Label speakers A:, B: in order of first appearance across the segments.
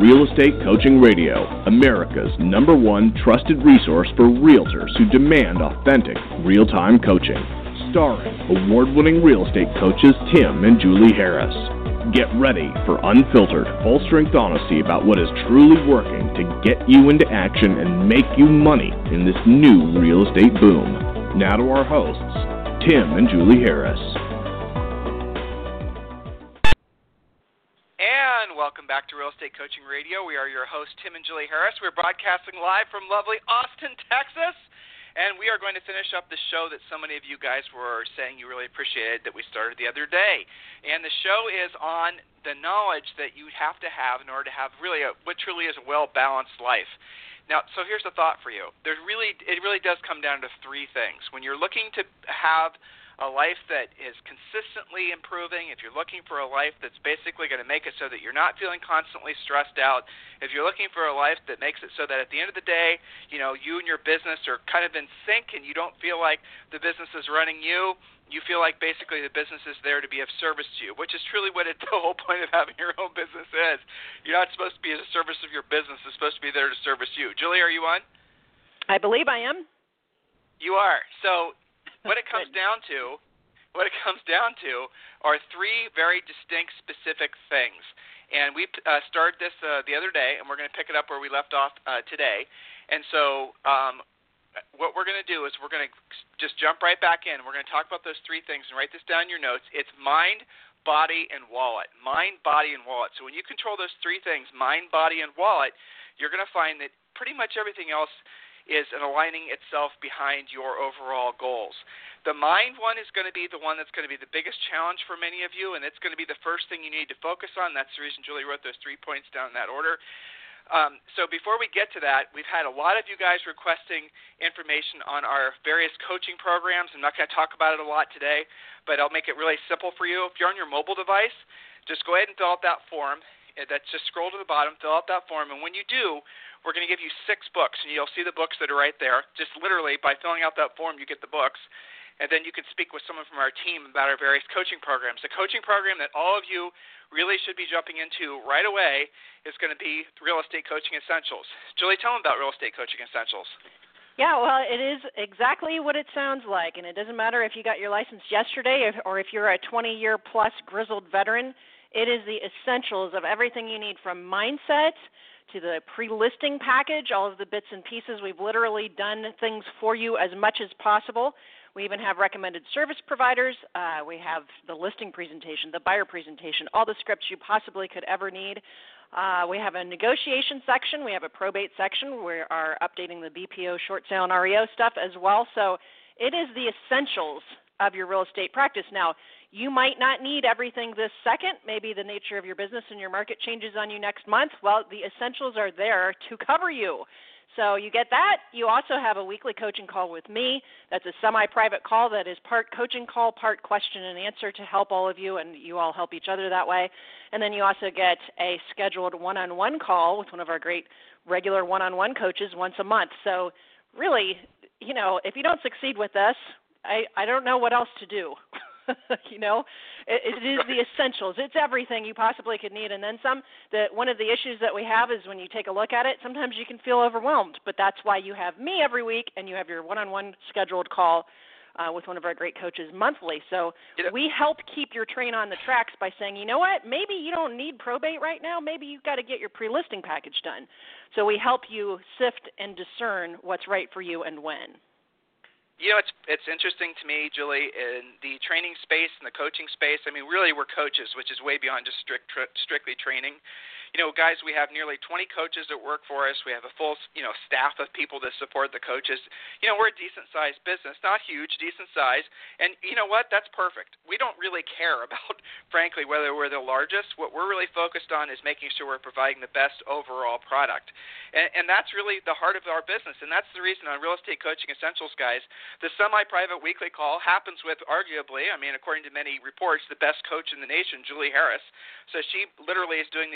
A: Real Estate Coaching Radio, America's #1 trusted resource for realtors who demand authentic, real-time coaching. Starring award-winning real estate coaches Tim and Julie Harris. Get ready for unfiltered, full-strength honesty about what is truly working to get you into action and make you money in this new real estate boom. Now to our hosts, Tim and Julie Harris.
B: And welcome back to Real Estate Coaching Radio. We are your hosts, Tim and Julie Harris. We're broadcasting live from lovely Austin, Texas. And we are going to finish up the show that so many of you guys were saying you really appreciated that we started the other day. And the show is on the knowledge that you have to have in order to have really what truly is a well-balanced life. Now, so here's a thought for you. It really does come down to three things. When you're looking to have a life that is consistently improving, if you're looking for a life that's basically going to make it so that you're not feeling constantly stressed out, if you're looking for a life that makes it so that at the end of the day, you know, you and your business are kind of in sync and you don't feel like the business is running you, you feel like basically the business is there to be of service to you, which is truly what the whole point of having your own business is. You're not supposed to be at the service of your business. It's supposed to be there to service you. Julie, are you on?
C: I believe I am.
B: You are. So what it comes down to are three very distinct, specific things. And we started this the other day, and we're going to pick it up where we left off today. And so what we're going to do is we're going to just jump right back in. We're going to talk about those three things and write this down in your notes. It's mind, body, and wallet. Mind, body, and wallet. So when you control those three things, mind, body, and wallet, you're going to find that pretty much everything else is aligning itself behind your overall goals. The mind one is going to be the one that's going to be the biggest challenge for many of you, and it's going to be the first thing you need to focus on. That's the reason Julie wrote those 3 points down in that order. So before we get to that, we've had a lot of you guys requesting information on our various coaching programs. I'm not going to talk about it a lot today, but I'll make it really simple for you. If you're on your mobile device, just go ahead and fill out that form. That's just scroll to the bottom, fill out that form, and when you do, we're going to give you 6 books, and you'll see the books that are right there. Just literally by filling out that form, you get the books, and then you can speak with someone from our team about our various coaching programs. The coaching program that all of you really should be jumping into right away is going to be Real Estate Coaching Essentials. Julie, tell them about Real Estate Coaching Essentials.
C: Yeah, well, it is exactly what it sounds like, and it doesn't matter if you got your license yesterday or if you're a 20-year-plus grizzled veteran. It is the essentials of everything you need, from mindset to the pre-listing package, all of the bits and pieces. We've literally done things for you as much as possible. We even have recommended service providers. We have the listing presentation, the buyer presentation, all the scripts you possibly could ever need. We have a negotiation section. We have a probate section. We are updating the BPO, short sale, and REO stuff as well. So it is the essentials of your real estate practice. Now, you might not need everything this second. Maybe the nature of your business and your market changes on you next month. Well, the essentials are there to cover you. So you get that. You also have a weekly coaching call with me. That's a semi-private call that is part coaching call, part question and answer to help all of you, and you all help each other that way. And then you also get a scheduled one-on-one call with one of our great regular one-on-one coaches once a month. So really, you know, if you don't succeed with us, I don't know what else to do. You know, it is the essentials. It's everything you possibly could need, and then some. One of the issues that we have is when you take a look at it, sometimes you can feel overwhelmed, but that's why you have me every week, and you have your one-on-one scheduled call with one of our great coaches monthly. So we help keep your train on the tracks by saying, you know what, maybe you don't need probate right now. Maybe you've got to get your pre-listing package done. So we help you sift and discern what's right for you and when.
B: You know, it's interesting to me, Julie, in the training space and the coaching space. I mean, really, we're coaches, which is way beyond just strictly training. You know, guys, we have nearly 20 coaches that work for us. We have a full, staff of people that support the coaches. You know, we're a decent-sized business, not huge, decent size. And you know what? That's perfect. We don't really care about, frankly, whether we're the largest. What we're really focused on is making sure we're providing the best overall product. And that's really the heart of our business. And that's the reason on Real Estate Coaching Essentials, guys, the semi-private weekly call happens with arguably, according to many reports, the best coach in the nation, Julie Harris. So she literally is doing these calls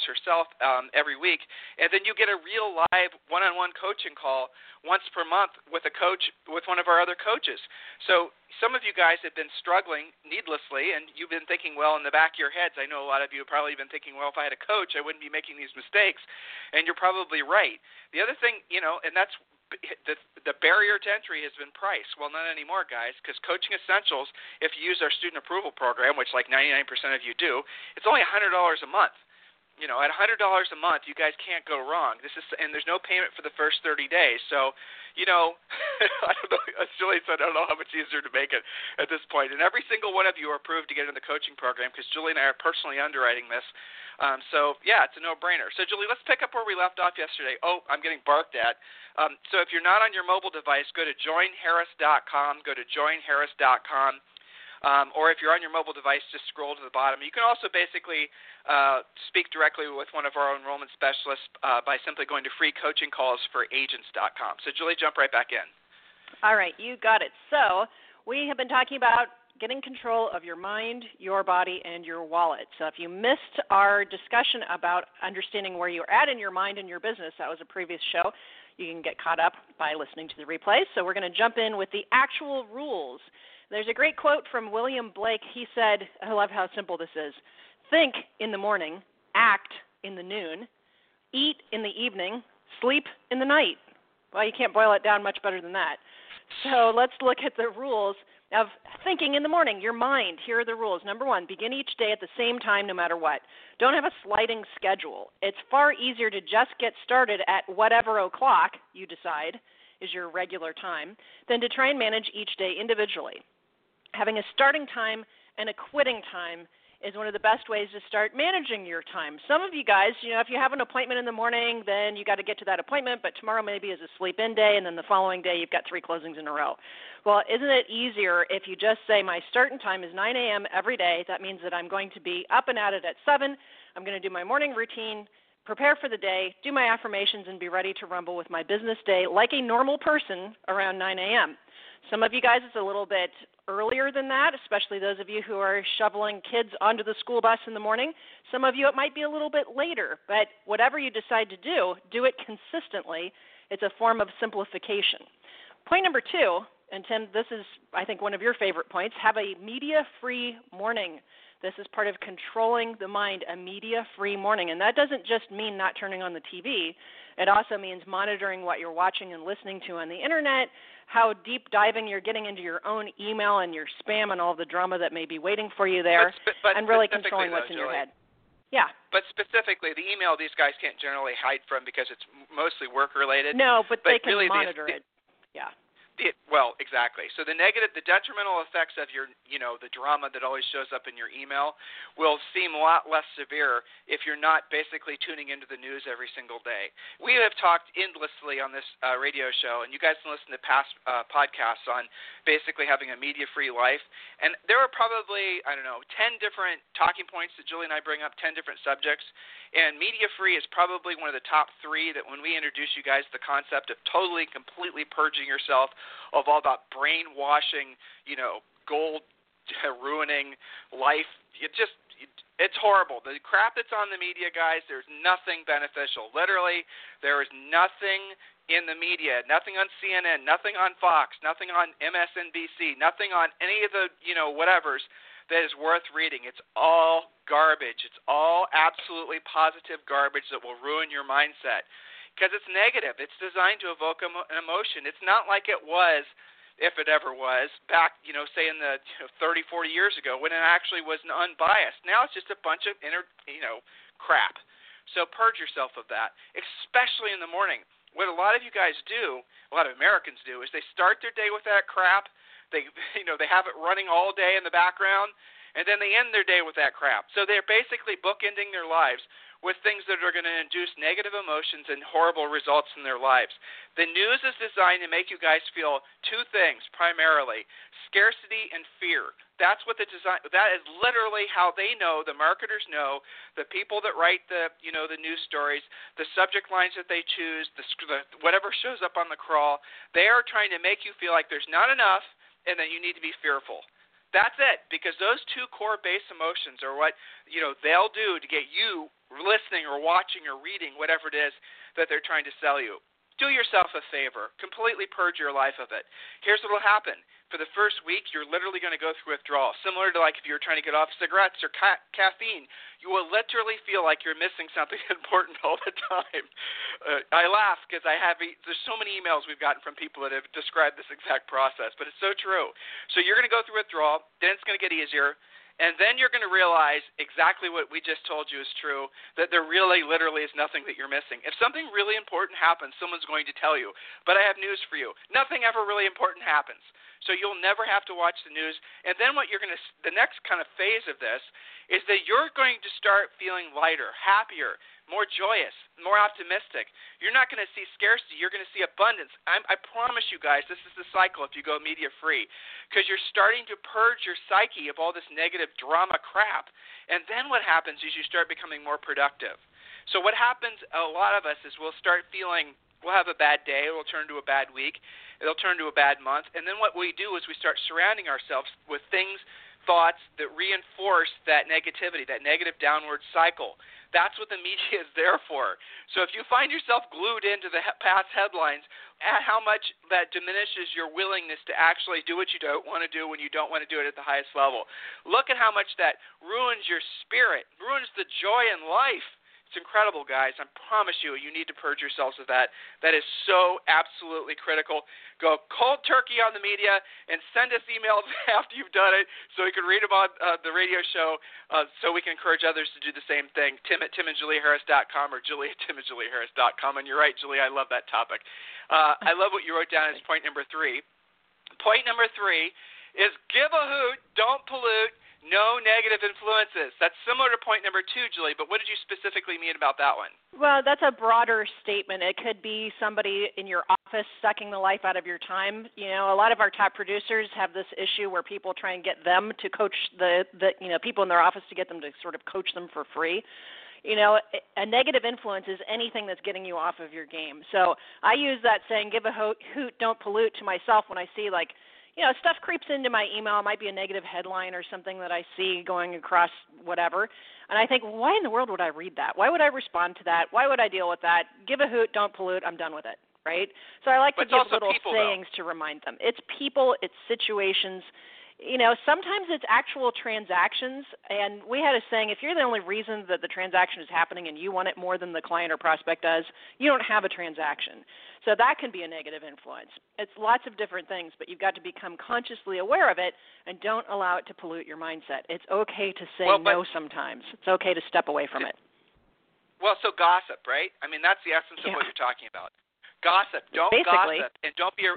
B: herself every week, and then you get a real live one-on-one coaching call once per month with a coach, with one of our other coaches. So some of you guys have been struggling needlessly, and you've been thinking, well, in the back of your heads, I know a lot of you have probably been thinking, well, if I had a coach, I wouldn't be making these mistakes, and you're probably right. The other thing, and that's the barrier to entry has been price. Well, not anymore, guys, because Coaching Essentials, if you use our student approval program, which like 99% of you do, it's only $100 a month. At $100 a month, you guys can't go wrong. And there's no payment for the first 30 days. So, I don't know, as Julie said, I don't know how much easier to make it at this point. And every single one of you are approved to get in the coaching program because Julie and I are personally underwriting this. So, it's a no-brainer. So, Julie, let's pick up where we left off yesterday. Oh, I'm getting barked at. So if you're not on your mobile device, go to joinharris.com. Go to joinharris.com. Or if you're on your mobile device, just scroll to the bottom. You can also basically speak directly with one of our enrollment specialists by simply going to freecoachingcallsforagents.com. So, Julie, jump right back in.
C: All right, you got it. So we have been talking about getting control of your mind, your body, and your wallet. So if you missed our discussion about understanding where you're at in your mind and your business, that was a previous show. You can get caught up by listening to the replay. So we're going to jump in with the actual rules. There's a great quote from William Blake. He said, I love how simple this is, think in the morning, act in the noon, eat in the evening, sleep in the night. Well, you can't boil it down much better than that. So let's look at the rules of thinking in the morning, your mind. Here are the rules. Number one, begin each day at the same time no matter what. Don't have a sliding schedule. It's far easier to just get started at whatever o'clock you decide is your regular time than to try and manage each day individually. Having a starting time and a quitting time is one of the best ways to start managing your time. Some of you guys, if you have an appointment in the morning, then you got to get to that appointment, but tomorrow maybe is a sleep-in day, and then the following day you've got 3 closings in a row. Well, isn't it easier if you just say my starting time is 9 a.m. every day? That means that I'm going to be up and at it at 7. I'm going to do my morning routine, prepare for the day, do my affirmations, and be ready to rumble with my business day like a normal person around 9 a.m. Some of you guys, it's a little bit earlier than that, especially those of you who are shoveling kids onto the school bus in the morning. Some of you, it might be a little bit later, but whatever you decide to do it consistently. It's a form of simplification. Point number 2, and Tim, this is, I think, one of your favorite points, have a media-free morning. This is part of controlling the mind, a media-free morning. And that doesn't just mean not turning on the TV. It also means monitoring what you're watching and listening to on the Internet, how deep diving you're getting into your own email and your spam and all the drama that may be waiting for you there, and really controlling what's in your head. Yeah.
B: But specifically, the email these guys can't generally hide from because it's mostly work-related.
C: No, but they can
B: really
C: monitor it. Yeah.
B: Well, exactly. So the detrimental effects of your, the drama that always shows up in your email will seem a lot less severe if you're not basically tuning into the news every single day. We have talked endlessly on this radio show, and you guys can listen to past podcasts on basically having a media-free life. And there are probably, 10 different talking points that Julie and I bring up, 10 different subjects. And media-free is probably one of the top 3 that when we introduce you guys the concept of totally, completely purging yourself of all that brainwashing, gold ruining life. It's horrible. The crap that's on the media, guys, there's nothing beneficial. Literally, there is nothing in the media, nothing on CNN, nothing on Fox, nothing on MSNBC, nothing on any of the, whatevers that is worth reading. It's all garbage. It's all absolutely positive garbage that will ruin your mindset because it's negative. It's designed to evoke an emotion. It's not like it was, if it ever was, back, say in the 30, 40 years ago when it actually was unbiased. Now it's just a bunch of crap. So purge yourself of that, especially in the morning. What a lot of you guys do, a lot of Americans do, is they start their day with that crap. They have it running all day in the background, and then they end their day with that crap. So they're basically bookending their lives with things that are going to induce negative emotions and horrible results in their lives. The news is designed to make you guys feel 2 things primarily: scarcity and fear. That's what that is literally how they know, the marketers know, the people that write the news stories, the subject lines that they choose, whatever shows up on the crawl. They are trying to make you feel like there's not enough and that you need to be fearful. That's it, because those 2 core base emotions are what they'll do to get you listening or watching or reading, whatever it is that they're trying to sell you. Do yourself a favor. Completely purge your life of it. Here's what will happen. For the first week, you're literally going to go through withdrawal, similar to like if you were trying to get off cigarettes or caffeine. You will literally feel like you're missing something important all the time. I laugh because there's so many emails we've gotten from people that have described this exact process, but it's so true. So you're going to go through withdrawal, then it's going to get easier. And then you're going to realize exactly what we just told you is true, that there really literally is nothing that you're missing. If something really important happens, someone's going to tell you. But I have news for you. Nothing ever really important happens. So you'll never have to watch the news. And then the next kind of phase of this is that you're going to start feeling lighter, happier, more joyous, more optimistic. You're not going to see scarcity. You're going to see abundance. I promise you guys, this is the cycle if you go media-free, because you're starting to purge your psyche of all this negative drama crap. And then what happens is you start becoming more productive. So what happens, a lot of us, is we'll start feeling, we'll have a bad day, it'll turn to a bad week, it'll turn to a bad month, and then what we do is we start surrounding ourselves with things, thoughts that reinforce that negativity, that negative downward cycle. That's what the media is there for. So if you find yourself glued into the past headlines, how much that diminishes your willingness to actually do what you don't want to do when you don't want to do it at the highest level. Look at how much that ruins your spirit, ruins the joy in life. It's incredible, guys. I promise you, you need to purge yourselves of that. That is so absolutely critical. Go cold turkey on the media and send us emails after you've done it so we can read them on the radio show so we can encourage others to do the same thing. Tim at timandjulieharris.com or Julie at timandjulieharris.com. And you're right, Julie, I love that topic. I love what you wrote down as point number 3. Point number 3 is give a hoot, don't pollute, no negative influences. That's similar to point number 2, Julie, but what did you specifically mean about that one?
C: Well, that's a broader statement. It could be somebody in your office sucking the life out of your time. You know, a lot of our top producers have this issue where people try and get them to coach the people in their office to get them to sort of coach them for free. You know, a negative influence is anything that's getting you off of your game. So I use that saying, give a hoot, don't pollute, to myself when I see, like, you know, stuff creeps into my email. It might be a negative headline or something that I see going across whatever. And I think, well, why in the world would I read that? Why would I respond to that? Why would I deal with that? Give a hoot, don't pollute, I'm done with it, right? So I like to give little sayings to remind them. It's people, it's situations. You know, sometimes it's actual transactions, and we had a saying, if you're the only reason that the transaction is happening and you want it more than the client or prospect does, you don't have a transaction. So that can be a negative influence. It's lots of different things, but you've got to become consciously aware of it and don't allow it to pollute your mindset. It's okay to say no sometimes. It's okay to step away from it.
B: Well, so gossip, right? I mean, that's the essence of what you're talking about. Gossip. Don't gossip, and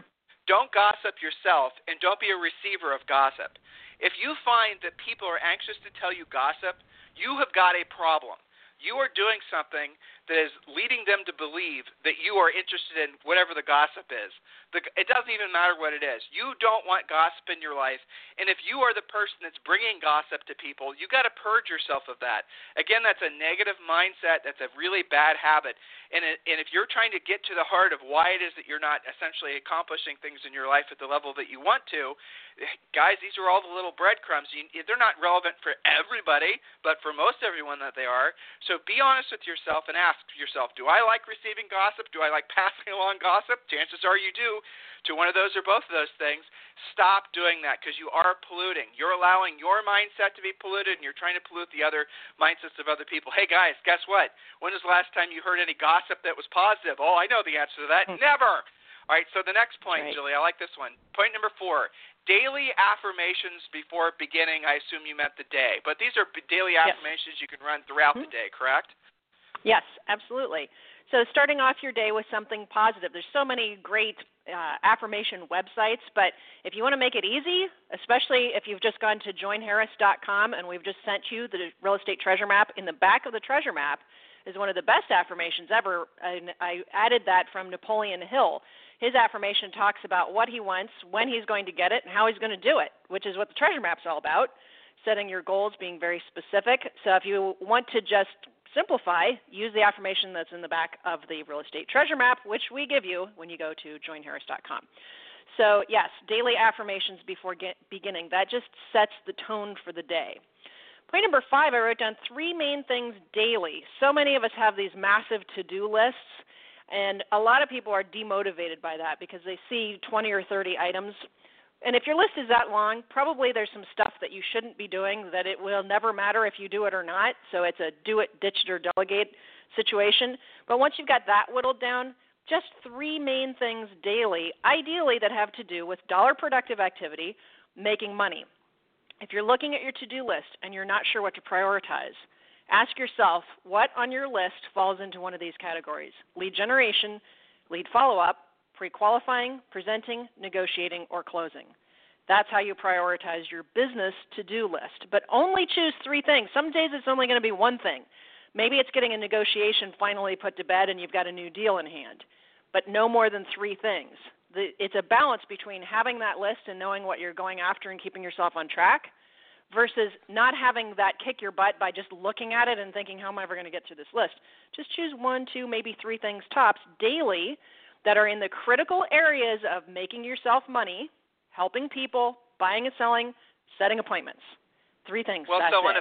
B: don't gossip yourself, and don't be a receiver of gossip. If you find that people are anxious to tell you gossip, you have got a problem. You are doing something that is leading them to believe that you are interested in whatever the gossip is. It doesn't even matter what it is. You don't want gossip in your life. And if you are the person that's bringing gossip to people, you got to purge yourself of that. Again, that's a negative mindset. That's a really bad habit. And if you're trying to get to the heart of why it is that you're not essentially accomplishing things in your life at the level that you want to, guys, these are all the little breadcrumbs. They're not relevant for everybody, but for most everyone that they are. So be honest with yourself and ask yourself, do I like receiving gossip? Do I like passing along gossip? Chances are you do. To one of those or both of those things, stop doing that because you are polluting. You're allowing your mindset to be polluted, and you're trying to pollute the other mindsets of other people. Hey, guys, guess what? When was the last time you heard any gossip that was positive? Oh, I know the answer to that. Never. All right, so the next point, Julie, I like this one. Point number 4, daily affirmations before beginning. I assume you meant the day. But these are daily affirmations you can run throughout the day, correct?
C: Yes, absolutely. So starting off your day with something positive. There's so many great affirmation websites, but if you want to make it easy, especially if you've just gone to joinharris.com and we've just sent you the real estate treasure map, in the back of the treasure map is one of the best affirmations ever. And I added that from Napoleon Hill. His affirmation talks about what he wants, when he's going to get it, and how he's going to do it, which is what the treasure map's all about, setting your goals, being very specific. So if you want to just simplify, use the affirmation that's in the back of the real estate treasure map, which we give you when you go to joinharris.com. So yes, daily affirmations before beginning. That just sets the tone for the day. Point number 5, I wrote down 3 main things daily. So many of us have these massive to-do lists, and a lot of people are demotivated by that because they see 20 or 30 items. And if your list is that long, probably there's some stuff that you shouldn't be doing that it will never matter if you do it or not. So it's a do it, ditch it, or delegate situation. But once you've got that whittled down, just 3 main things daily, ideally that have to do with dollar productive activity, making money. If you're looking at your to-do list and you're not sure what to prioritize, ask yourself what on your list falls into one of these categories: lead generation, lead follow-up, pre-qualifying, presenting, negotiating, or closing. That's how you prioritize your business to-do list. But only choose 3 things. Some days it's only going to be one thing. Maybe it's getting a negotiation finally put to bed and you've got a new deal in hand, but no more than 3 things. It's a balance between having that list and knowing what you're going after and keeping yourself on track versus not having that kick your butt by just looking at it and thinking, how am I ever going to get through this list? Just choose 1, 2, maybe 3 things tops daily that are in the critical areas of making yourself money, helping people, buying and selling, setting appointments. 3 things.
B: Well,
C: that's
B: so
C: it.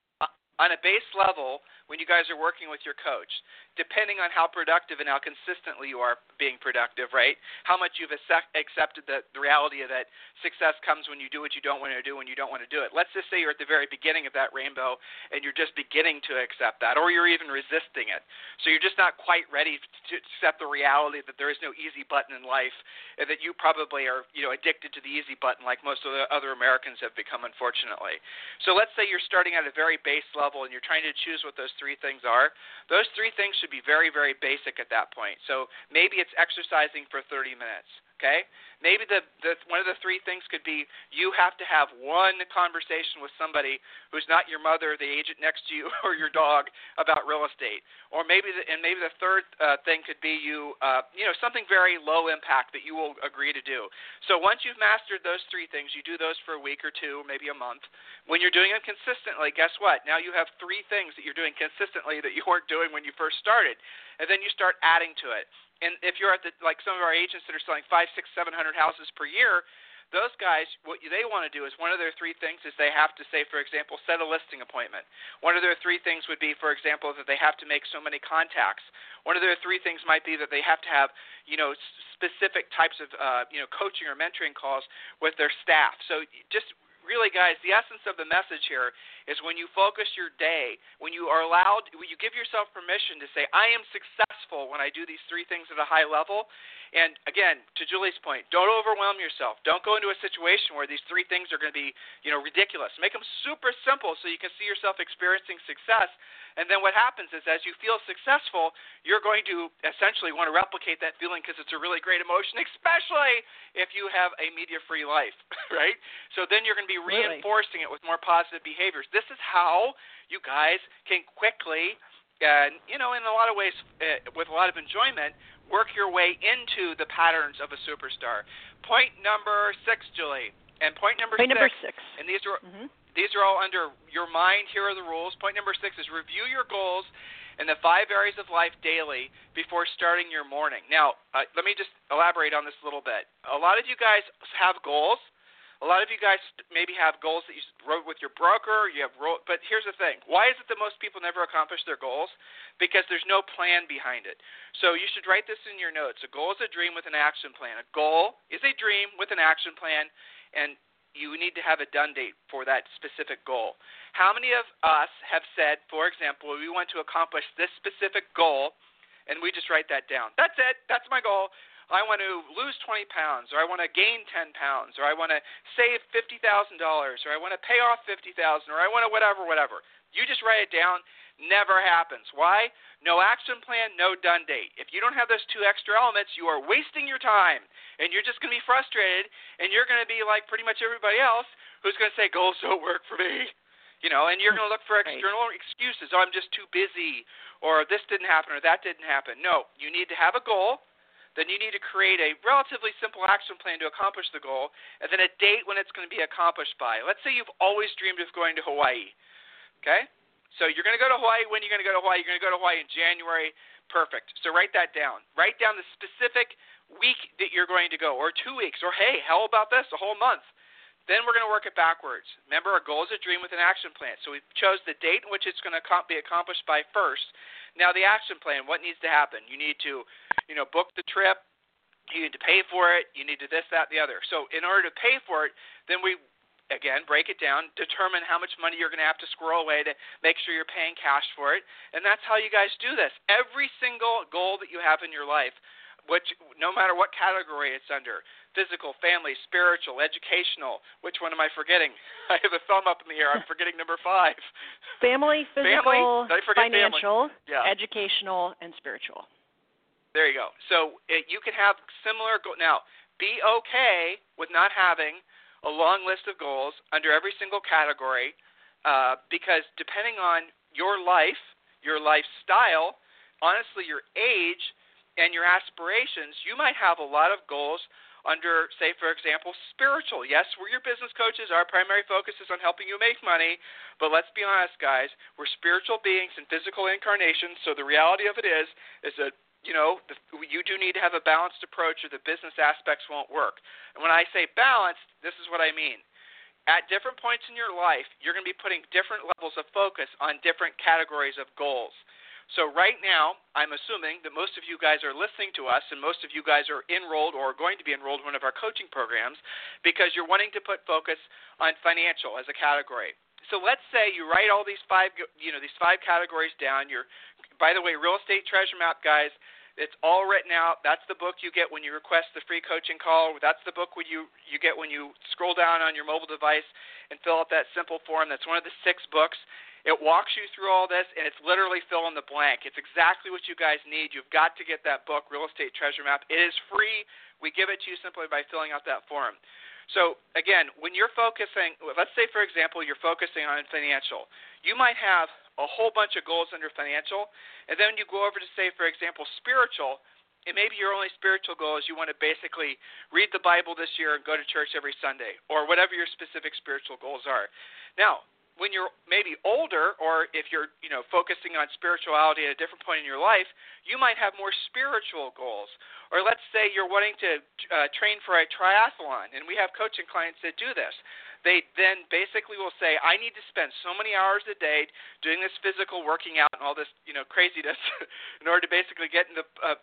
B: on a base level, when you guys are working with your coach, depending on how productive and how consistently you are being productive, right? How much you've accepted the reality of that success comes when you do what you don't want to do when you don't want to do it. Let's just say you're at the very beginning of that rainbow and you're just beginning to accept that, or you're even resisting it. So you're just not quite ready to accept the reality that there is no easy button in life and that you probably are, addicted to the easy button like most of the other Americans have become, unfortunately. So let's say you're starting at a very base level and you're trying to choose what those 3 things are. Those 3 things should be very, very basic at that point. So maybe it's exercising for 30 minutes, okay? Maybe one of the 3 things could be you have to have one conversation with somebody who's not your mother, the agent next to you, or your dog about real estate. Or maybe the third thing could be something very low impact that you will agree to do. So once you've mastered those 3 things, you do those for a week or 2, maybe a month. When you're doing them consistently, guess what? Now you have 3 things that you're doing consistently that you weren't doing when you first started, and then you start adding to it. And if you're at like some of our agents that are selling 500, 600, 700 houses per year, those guys, what they want to do is one of their 3 things is they have to say, for example, set a listing appointment. One of their 3 things would be, for example, that they have to make so many contacts. One of their 3 things might be that they have to have, specific types of, coaching or mentoring calls with their staff. So just really, guys, the essence of the message here is when you focus your day, when you give yourself permission to say, I am successful when I do these 3 things at a high level. And again, to Julie's point, don't overwhelm yourself. Don't go into a situation where these 3 things are going to be, ridiculous. Make them super simple so you can see yourself experiencing success. And then what happens is as you feel successful, you're going to essentially want to replicate that feeling because it's a really great emotion, especially if you have a media-free life, right? So then you're going to be reinforcing it with more positive behaviors. This is how you guys can quickly, in a lot of ways, with a lot of enjoyment, work your way into the patterns of a superstar. Point number 6, Julie. And point number 6. And these are... Mm-hmm. These are all under your mind. Here are the rules. Point number 6 is review your goals in the 5 areas of life daily before starting your morning. Now, let me just elaborate on this a little bit. A lot of you guys have goals. A lot of you guys maybe have goals that you wrote with your broker. But here's the thing. Why is it that most people never accomplish their goals? Because there's no plan behind it. So you should write this in your notes. A goal is a dream with an action plan. A goal is a dream with an action plan, and you need to have a done date for that specific goal. How many of us have said, for example, we want to accomplish this specific goal, and we just write that down? That's it. That's my goal. I want to lose 20 pounds, or I want to gain 10 pounds, or I want to save $50,000, or I want to pay off $50,000, or I want to whatever. You just write it down. Never happens. Why? No action plan, no done date. If you don't have those 2 extra elements, you are wasting your time, and you're just going to be frustrated, and you're going to be like pretty much everybody else who's going to say, goals don't work for me, and you're going to look for external excuses. Oh, I'm just too busy, or this didn't happen, or that didn't happen. No, you need to have a goal. Then you need to create a relatively simple action plan to accomplish the goal, and then a date when it's going to be accomplished by. Let's say you've always dreamed of going to Hawaii, okay? So you're going to go to Hawaii. When are you going to go to Hawaii? You're going to go to Hawaii in January. Perfect. So write that down. Write down the specific week that you're going to go, or 2 weeks, or hey, how about this, a whole month. Then we're going to work it backwards. Remember, our goal is a dream with an action plan. So we chose the date in which it's going to be accomplished by first. Now the action plan, what needs to happen? You need to, book the trip. You need to pay for it. You need to this, that, the other. So in order to pay for it, then we, again, break it down, determine how much money you're going to have to squirrel away to make sure you're paying cash for it. And that's how you guys do this. Every single goal that you have in your life, which no matter what category it's under, physical, family, spiritual, educational. Which one am I forgetting? I have a thumb up in the air. I'm forgetting number 5.
C: Family, physical, financial,
B: Yeah.
C: educational, and spiritual.
B: There you go. So you can have similar goals. Now, be okay with not having a long list of goals under every single category because depending on your life, your lifestyle, honestly, your age, and your aspirations, you might have a lot of goals under, say, for example, spiritual. Yes, we're your business coaches. Our primary focus is on helping you make money. But let's be honest, guys. We're spiritual beings in physical incarnations. So the reality of it is that, you do need to have a balanced approach or the business aspects won't work. And when I say balanced, this is what I mean. At different points in your life, you're going to be putting different levels of focus on different categories of goals. So right now, I'm assuming that most of you guys are listening to us and most of you guys are enrolled or going to be enrolled in one of our coaching programs because you're wanting to put focus on financial as a category. So let's say you write all these 5 categories down. By the way, Real Estate Treasure Map, guys, it's all written out. That's the book you get when you request the free coaching call. That's the book when you get when you scroll down on your mobile device and fill out that simple form. That's one of the 6 books. It walks you through all this, and it's literally fill in the blank. It's exactly what you guys need. You've got to get that book, Real Estate Treasure Map. It is free. We give it to you simply by filling out that form. So, again, when you're focusing, let's say, for example, you're focusing on financial. You might have a whole bunch of goals under financial, and then you go over to, say, for example, spiritual, and maybe your only spiritual goal is you want to basically read the Bible this year and go to church every Sunday, or whatever your specific spiritual goals are. Now, when you're maybe older, or if you're focusing on spirituality at a different point in your life, you might have more spiritual goals. Or let's say you're wanting to train for a triathlon, and we have coaching clients that do this. They then basically will say, I need to spend so many hours a day doing this physical working out and all this craziness in order to basically get into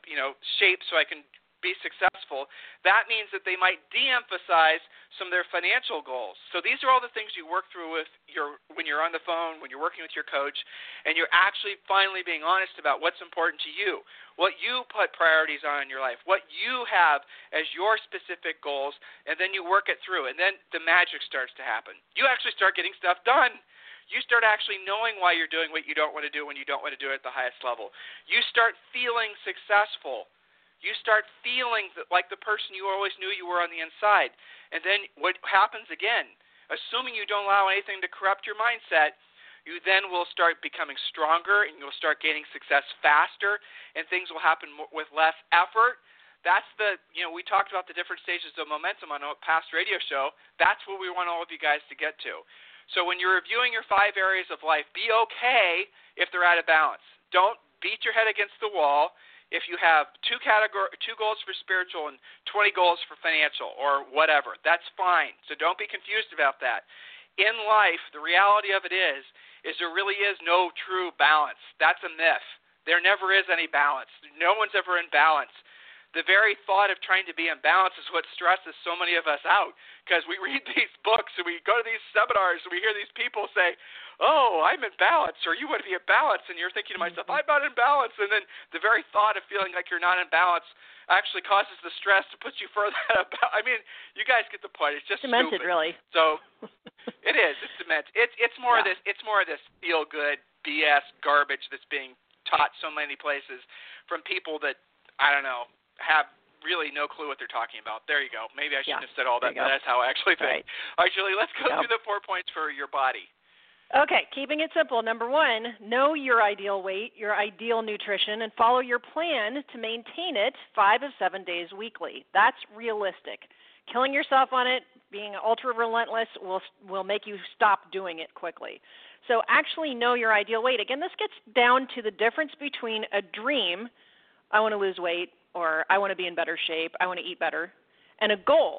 B: shape so I can be successful. That means that they might de-emphasize some of their financial goals. So these are all the things you work through when you're on the phone, when you're working with your coach, and you're actually finally being honest about what's important to you, what you put priorities on in your life, what you have as your specific goals, and then you work it through, and then the magic starts to happen. You actually start getting stuff done. You start actually knowing why you're doing what you don't want to do when you don't want to do it at the highest level. You start feeling successful. You start feeling like the person you always knew you were on the inside. And then what happens again, assuming you don't allow anything to corrupt your mindset, you then will start becoming stronger and you'll start gaining success faster and things will happen with less effort. That's we talked about the different stages of momentum on a past radio show. That's what we want all of you guys to get to. So when you're reviewing your 5 areas of life, be okay if they're out of balance. Don't beat your head against the wall if you have 2 goals for spiritual and 20 goals for financial or whatever. That's fine. So don't be confused about that. In life, the reality of it is there really is no true balance. That's a myth. There never is any balance. No one's ever in balance. The very thought of trying to be in balance is what stresses so many of us out because we read these books and we go to these seminars and we hear these people say, oh, I'm in balance, or you want to be in balance, and you're thinking to myself, I'm not in balance, and then the very thought of feeling like you're not in balance actually causes the stress to put you further out of balance. I mean, you guys get the point. It's just
C: demented,
B: stupid.
C: Really.
B: So it is. It's demented. It's more of this. It's more of this feel-good BS garbage that's being taught so many places from people that I don't know have really no clue what they're talking about. There you go. Maybe I shouldn't have said all that, but that's how I actually think. All right, Julie, let's go through the 4 points for your body.
C: Okay, keeping it simple. Number 1, know your ideal weight, your ideal nutrition, and follow your plan to maintain it 5 of 7 days weekly. That's realistic. Killing yourself on it, being ultra relentless will make you stop doing it quickly. So actually know your ideal weight. Again, this gets down to the difference between a dream, I want to lose weight, or I want to be in better shape, I want to eat better, and a goal,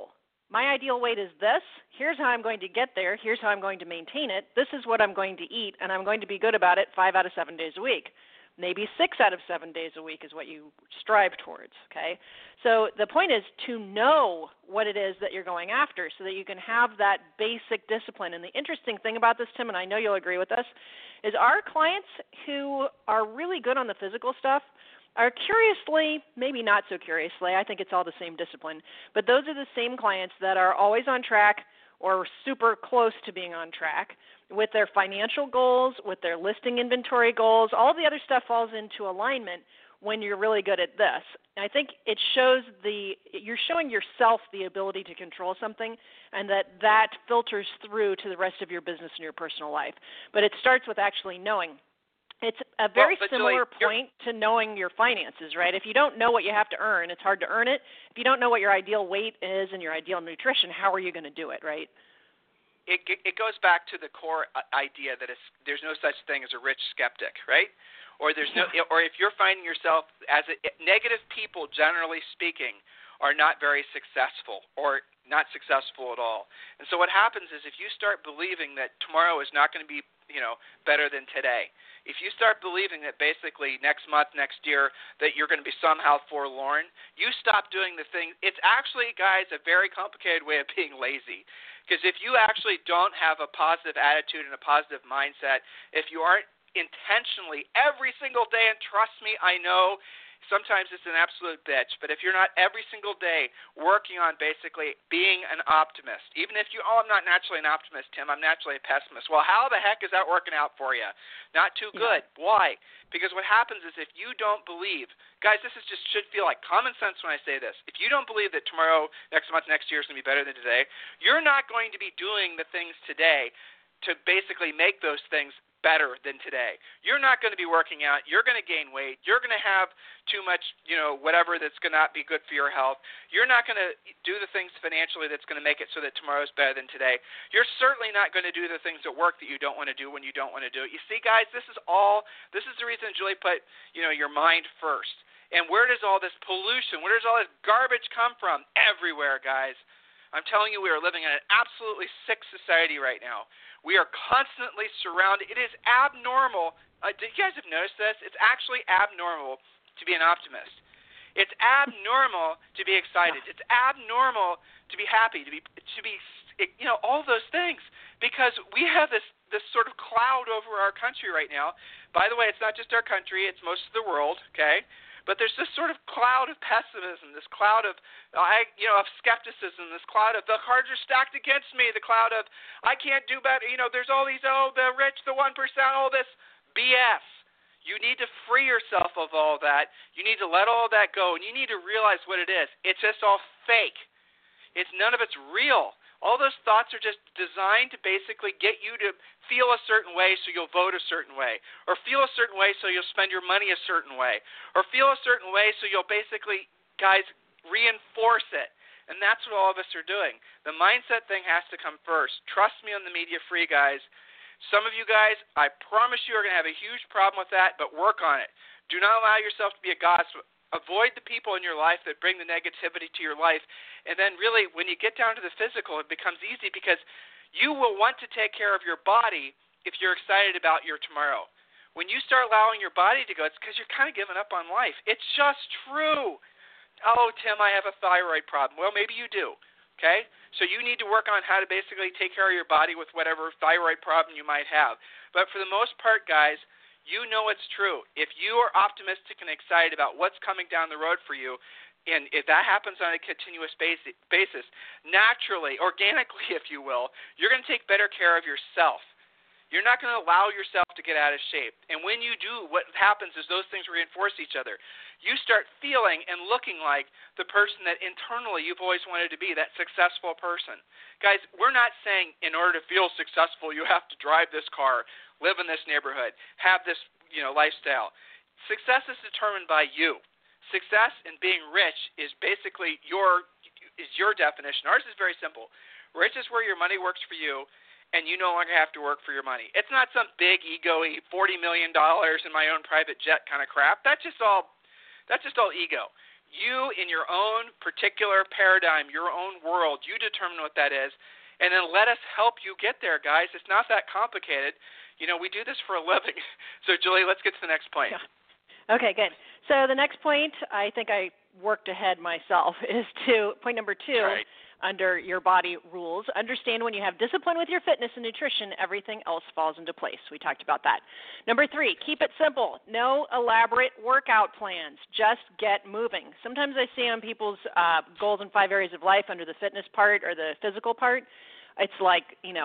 C: my ideal weight is this. Here's how I'm going to get there. Here's how I'm going to maintain it. This is what I'm going to eat, and I'm going to be good about it 5 out of 7 days a week. Maybe 6 out of 7 days a week is what you strive towards, okay? So the point is to know what it is that you're going after so that you can have that basic discipline. And the interesting thing about this, Tim, and I know you'll agree with us, is our clients who are really good on the physical stuff are curiously, maybe not so curiously, I think it's all the same discipline, but those are the same clients that are always on track or super close to being on track with their financial goals, with their listing inventory goals. All the other stuff falls into alignment when you're really good at this. And I think it shows you're showing yourself the ability to control something, and that filters through to the rest of your business and your personal life. But it starts with actually knowing. It's a very similar point to knowing your finances, right? If you don't know what you have to earn, it's hard to earn it. If you don't know what your ideal weight is and your ideal nutrition, how are you going to do it, right?
B: It goes back to the core idea that there's no such thing as a rich skeptic, right? Or or if you're finding yourself negative people, generally speaking, are not very successful or not successful at all. And so what happens is if you start believing that tomorrow is not going to be, better than today, if you start believing that basically next month, next year, that you're going to be somehow forlorn, you stop doing the thing. It's actually, guys, a very complicated way of being lazy. Because if you actually don't have a positive attitude and a positive mindset, if you aren't intentionally every single day, and trust me, I know sometimes it's an absolute bitch, but if you're not every single day working on basically being an optimist, even if I'm not naturally an optimist, Tim, I'm naturally a pessimist. Well, how the heck is that working out for you? Not too good. Yeah. Why? Because what happens is if you don't believe, guys, this should feel like common sense when I say this. If you don't believe that tomorrow, next month, next year is going to be better than today, you're not going to be doing the things today to basically make those things better than today. You're not going to be working out. You're going to gain weight. You're going to have too much, whatever that's going to not be good for your health. You're not going to do the things financially that's going to make it so that tomorrow is better than today. You're certainly not going to do the things at work that you don't want to do when you don't want to do it. You see, guys, this is the reason Julie put, your mind first. And where does all this pollution, where does all this garbage come from? Everywhere, guys. I'm telling you, we are living in an absolutely sick society right now. We are constantly surrounded. It is abnormal. Did you guys have noticed this? It's actually abnormal to be an optimist. It's abnormal to be excited. It's abnormal to be happy, to be all those things, because we have this sort of cloud over our country right now. By the way, it's not just our country; it's most of the world. Okay. But there's this sort of cloud of pessimism, this cloud of skepticism, this cloud of the cards are stacked against me, the cloud of I can't do better. There's all these, the rich, the 1%, all this BS. You need to free yourself of all that. You need to let all that go, and you need to realize what it is. It's just all fake. None of it's real. All those thoughts are just designed to basically get you to feel a certain way so you'll vote a certain way, or feel a certain way so you'll spend your money a certain way, or feel a certain way so you'll basically, guys, reinforce it. And that's what all of us are doing. The mindset thing has to come first. Trust me on the media-free, guys. Some of you guys, I promise you, are going to have a huge problem with that, but work on it. Do not allow yourself to be a gossip. Avoid the people in your life that bring the negativity to your life. And then really, when you get down to the physical, it becomes easy because you will want to take care of your body if you're excited about your tomorrow. When you start allowing your body to go, it's because you're kind of giving up on life. It's just true. Oh, Tim, I have a thyroid problem. Well, maybe you do, okay? So you need to work on how to basically take care of your body with whatever thyroid problem you might have. But for the most part, guys, you know it's true. If you are optimistic and excited about what's coming down the road for you, and if that happens on a continuous basis, naturally, organically, if you will, you're going to take better care of yourself. You're not going to allow yourself to get out of shape. And when you do, what happens is those things reinforce each other. You start feeling and looking like the person that internally you've always wanted to be, that successful person. Guys, we're not saying in order to feel successful, you have to drive this car, live in this neighborhood, have this, lifestyle. Success is determined by you. Success and being rich is basically your definition. Ours is very simple. Rich is where your money works for you, and you no longer have to work for your money. It's not some big ego-y $40 million in my own private jet kind of crap. That's just all ego. You, in your own particular paradigm, your own world, you determine what that is, and then let us help you get there, guys. It's not that complicated. We do this for a living. So, Julie, let's get to the next point.
C: Yeah. Okay, good. So the next point, I think I worked ahead myself, is to point number 2.
B: Right.
C: Under your body rules. Understand when you have discipline with your fitness and nutrition, everything else falls into place. We talked about that. Number 3, keep it simple. No elaborate workout plans. Just get moving. Sometimes I see on people's goals in 5 areas of life under the fitness part or the physical part, it's like,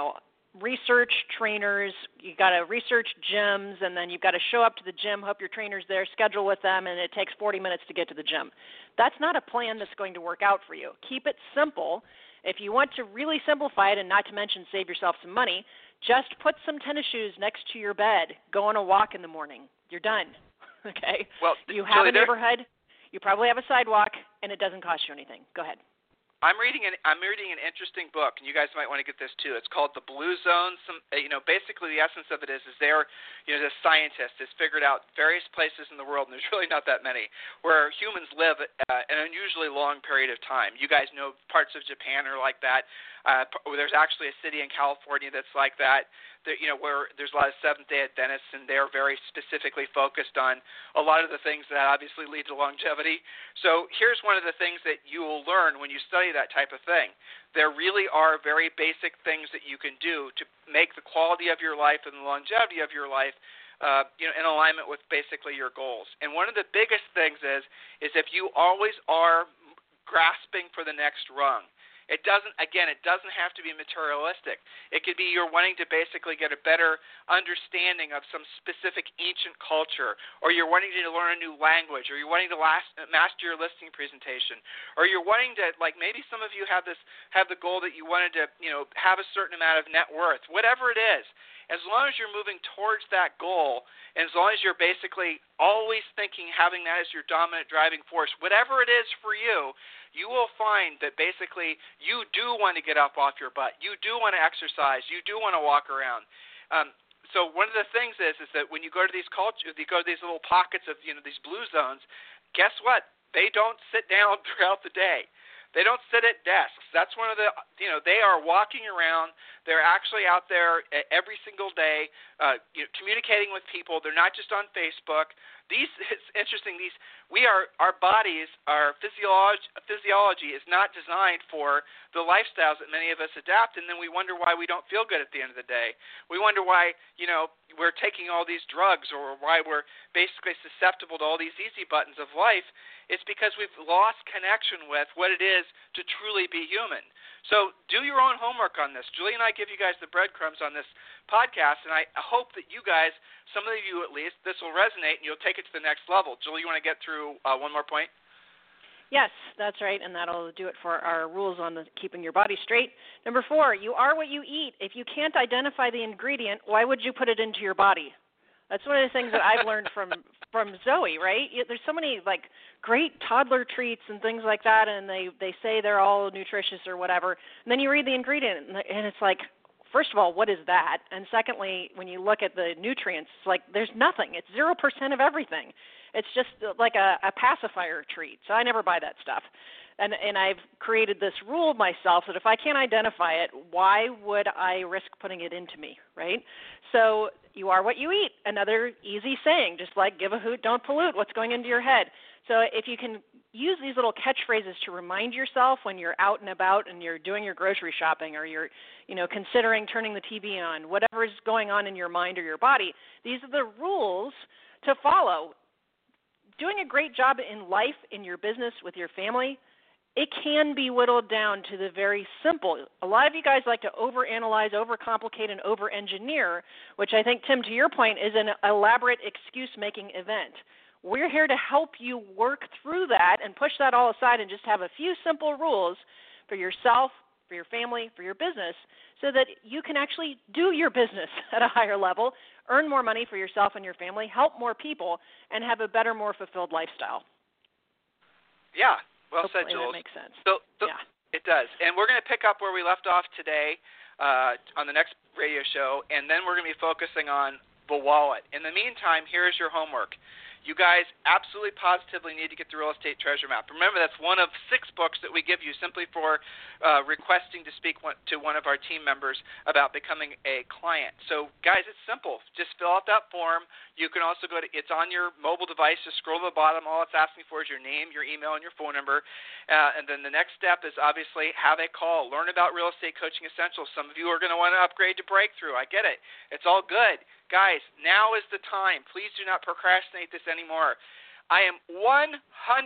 C: research trainers, you got to research gyms, and then you've got to show up to the gym, hope your trainer's there, schedule with them, and it takes 40 minutes to get to the gym. That's not a plan that's going to work out for you. Keep it simple. If you want to really simplify it and not to mention save yourself some money, just put some tennis shoes next to your bed. Go on a walk in the morning. You're done. Okay?
B: Well,
C: you have
B: Julie,
C: a neighborhood. You probably have a sidewalk, and it doesn't cost you anything. Go ahead.
B: I'm reading an interesting book, and you guys might want to get this too. It's called The Blue Zone. Basically the essence of it is the scientist has figured out various places in the world, and there's really not that many, where humans live an unusually long period of time. You guys know parts of Japan are like that. There's actually a city in California that's like that. Where there's a lot of Seventh-day Adventists, and they're very specifically focused on a lot of the things that obviously lead to longevity. So here's one of the things that you will learn when you study that type of thing. There really are very basic things that you can do to make the quality of your life and the longevity of your life in alignment with basically your goals. And one of the biggest things is if you always are grasping for the next rung. It doesn't have to be materialistic. It could be you're wanting to basically get a better understanding of some specific ancient culture, or you're wanting to learn a new language, or you're wanting to master your listing presentation, or you're wanting to, like maybe some of you have the goal that you wanted to, have a certain amount of net worth, whatever it is. As long as you're moving towards that goal, and as long as you're basically always thinking, having that as your dominant driving force, whatever it is for you, you will find that basically you do want to get up off your butt. You do want to exercise. You do want to walk around. So one of the things is that when you go to these cultures, you go to these little pockets of these blue zones, guess what? They don't sit down throughout the day. They don't sit at desks. That's one of the, they are walking around. They're actually out there every single day, communicating with people. They're not just on Facebook. It's interesting. Our bodies, our physiology is not designed for the lifestyles that many of us adapt, and then we wonder why we don't feel good at the end of the day. We wonder why, we're taking all these drugs, or why we're basically susceptible to all these easy buttons of life. It's because we've lost connection with what it is to truly be human. So do your own homework on this. Julie and I give you guys the breadcrumbs on this podcast, and I hope that you guys, some of you at least, this will resonate and you'll take it to the next level. Julie, you want to get through one more point?
C: Yes, that's right, and that'll do it for our rules on keeping your body straight. Number 4, you are what you eat. If you can't identify the ingredient, why would you put it into your body? That's one of the things that I've learned from Zoe, right? There's so many great toddler treats and things like that, and they say they're all nutritious or whatever. And then you read the ingredient, and it's like, first of all, what is that? And secondly, when you look at the nutrients, it's like there's nothing. It's 0% of everything. It's just like a pacifier treat. So I never buy that stuff. And I've created this rule myself that if I can't identify it, why would I risk putting it into me, right? So you are what you eat. Another easy saying, just like give a hoot, don't pollute, what's going into your head. So if you can use these little catchphrases to remind yourself when you're out and about and you're doing your grocery shopping, or you're, considering turning the TV on, whatever is going on in your mind or your body, these are the rules to follow. Doing a great job in life, in your business, with your family, it can be whittled down to the very simple. A lot of you guys like to overanalyze, overcomplicate, and over-engineer, which I think, Tim, to your point, is an elaborate excuse-making event. We're here to help you work through that and push that all aside and just have a few simple rules for yourself, for your family, for your business, so that you can actually do your business at a higher level, earn more money for yourself and your family, help more people, and have a better, more fulfilled lifestyle.
B: Yeah. Well
C: Hopefully
B: said, Jules.
C: That makes sense.
B: So
C: yeah.
B: It does. And we're going to pick up where we left off today on the next radio show, and then we're going to be focusing on the wallet. In the meantime, here's your homework. You guys absolutely positively need to get the Real Estate Treasure Map. Remember, that's one of 6 books that we give you simply for requesting to speak to one of our team members about becoming a client. So, guys, it's simple. Just fill out that form. You can also go to, it's on your mobile device. Just scroll to the bottom. All it's asking for is your name, your email, and your phone number. And then the next step is obviously have a call. Learn about Real Estate Coaching Essentials. Some of you are going to want to upgrade to Breakthrough. I get it. It's all good. Guys, now is the time. Please do not procrastinate this anymore. I am 100%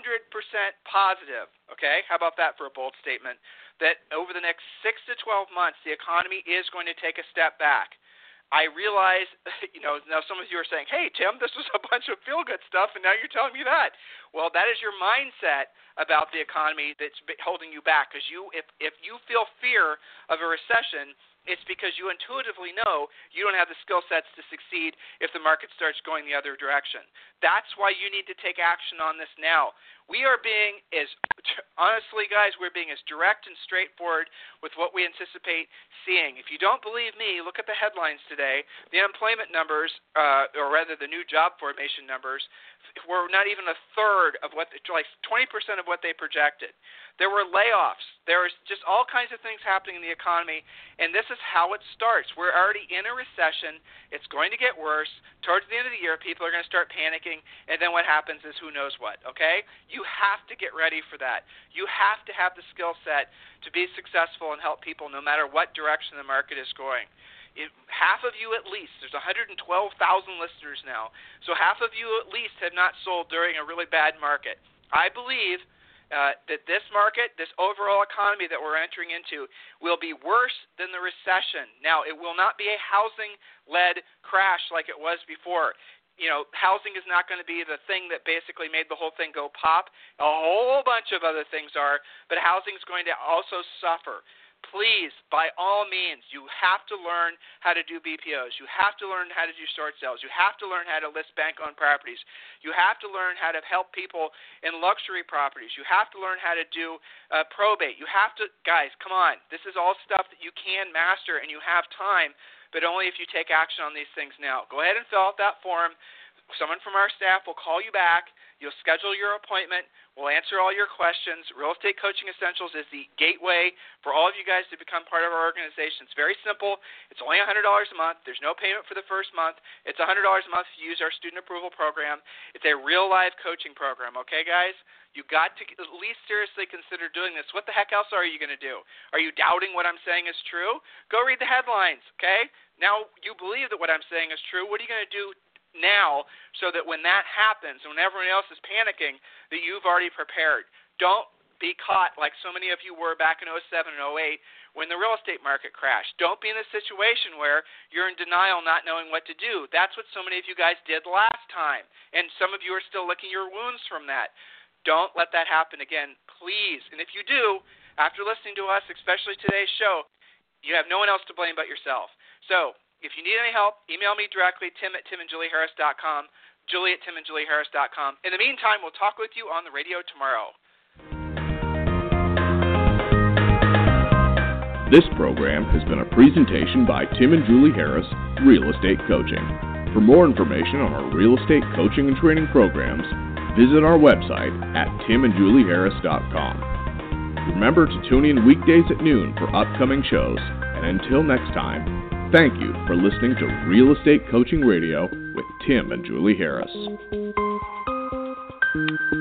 B: positive, okay, how about that for a bold statement, that over the next 6 to 12 months, the economy is going to take a step back. I realize, now some of you are saying, hey, Tim, this was a bunch of feel-good stuff, and now you're telling me that. Well, that is your mindset about the economy that's holding you back, because if you feel fear of a recession, it's because you intuitively know you don't have the skill sets to succeed if the market starts going the other direction. That's why you need to take action on this now. We are being honestly, guys, we're being as direct and straightforward with what we anticipate seeing. If you don't believe me, look at the headlines today. The unemployment numbers, or rather the new job formation numbers, were not even a third of what, like 20% of what they projected. There were layoffs. There was just all kinds of things happening in the economy, and this is how it starts. We're already in a recession. It's going to get worse. Towards the end of the year, people are going to start panicking, and then what happens is who knows what, okay? You have to get ready for that. You have to have the skill set to be successful and help people no matter what direction the market is going. Half of you at least, there's 112,000 listeners now, so half of you at least have not sold during a really bad market. I believe that this market, this overall economy that we're entering into, will be worse than the recession. Now, it will not be a housing-led crash like it was before. Housing is not going to be the thing that basically made the whole thing go pop. A whole bunch of other things are, but housing is going to also suffer. Please, by all means, you have to learn how to do BPOs. You have to learn how to do short sales. You have to learn how to list bank-owned properties. You have to learn how to help people in luxury properties. You have to learn how to do probate. You have to, guys, come on. This is all stuff that you can master and you have time, but only if you take action on these things now. Go ahead and fill out that form. Someone from our staff will call you back. You'll schedule your appointment. We'll answer all your questions. Real Estate Coaching Essentials is the gateway for all of you guys to become part of our organization. It's very simple. It's only $100 a month. There's no payment for the first month. It's $100 a month if you use our student approval program. It's a real live coaching program, okay, guys? You got to at least seriously consider doing this. What the heck else are you going to do? Are you doubting what I'm saying is true? Go read the headlines, okay? Now you believe that what I'm saying is true. What are you going to do now so that when that happens, when everyone else is panicking, that you've already prepared? Don't be caught like so many of you were back in 07 and 08 when the real estate market crashed. Don't be in a situation where you're in denial, not knowing what to do. That's what so many of you guys did last time, and some of you are still licking your wounds from that. Don't let that happen again, please. And if you do, after listening to us, especially today's show, you have no one else to blame but yourself. So if you need any help, email me directly, tim@timandjulieharris.com, julie@timandjulieharris.com. In the meantime, we'll talk with you on the radio tomorrow.
A: This program has been a presentation by Tim and Julie Harris, Real Estate Coaching. For more information on our real estate coaching and training programs, visit our website at timandjulieharris.com. Remember to tune in weekdays at noon for upcoming shows, and until next time, thank you for listening to Real Estate Coaching Radio with Tim and Julie Harris.